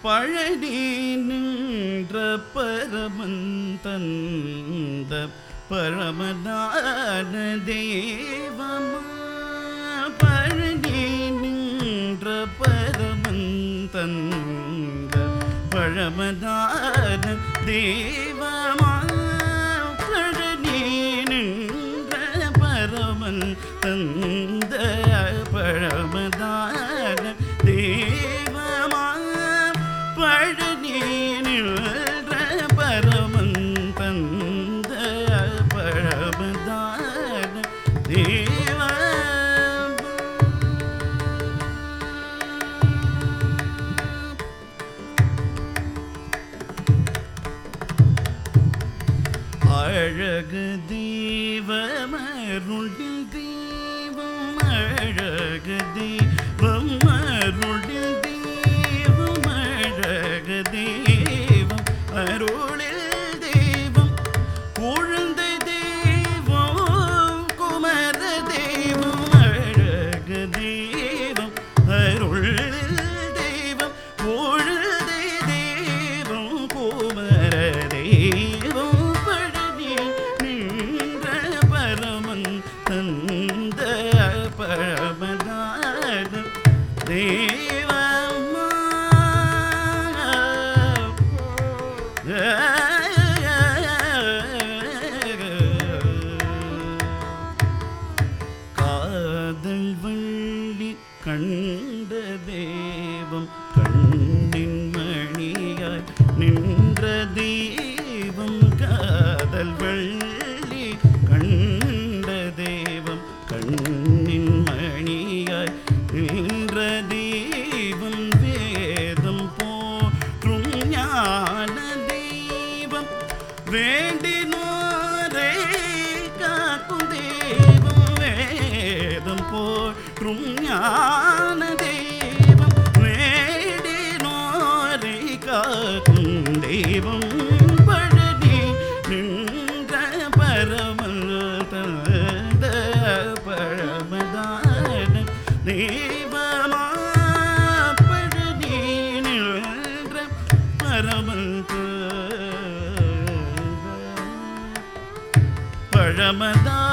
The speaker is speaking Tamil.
பழனி நின்ற பரமன் தந்த பரமதான தேவமா பழனி நின்ற பரமன் தந்த பரமதான தேவமா பழனி நின்ற பரமன் தந்த பரமதான தேவமா பழனி நின்ற பரமன் தந்த பரமதான தேவ அழகு தெய்வமருளில் தெய்வம் அழகு தெய்வம் அருளில் தெய்வம் அழகு தெய்வம் அருளில் தெய்வம் குழந்தை தெய்வம் குமர தெய்வம் அழகு தெய்வம் அருளில் தெய்வம் குழந்தை தெய்வம் குமர தெய்வம் தந்த பரமதான தேவமா காதல் வள்ளி கண்ட தெய்வம் கண்ணின் மணியாய் நின்ற தெய்வம் காதல் வள்ளி கண்ட தெய்வம் கண்ணின் மணியாய் நின்ற தெய்வம் வேதம் போற்றும் ஞான தெய்வம் வேண்டினோரே காக்கும் தெய்வம் வேதம் போற்றும் ஞான தெய்வம் வேண்டினோரே காக்கும் தெய்வம் பழனி நின்ற பரமன் தந்த பரமதான தேவமா பழனி நின்ற பரமன் பரமதான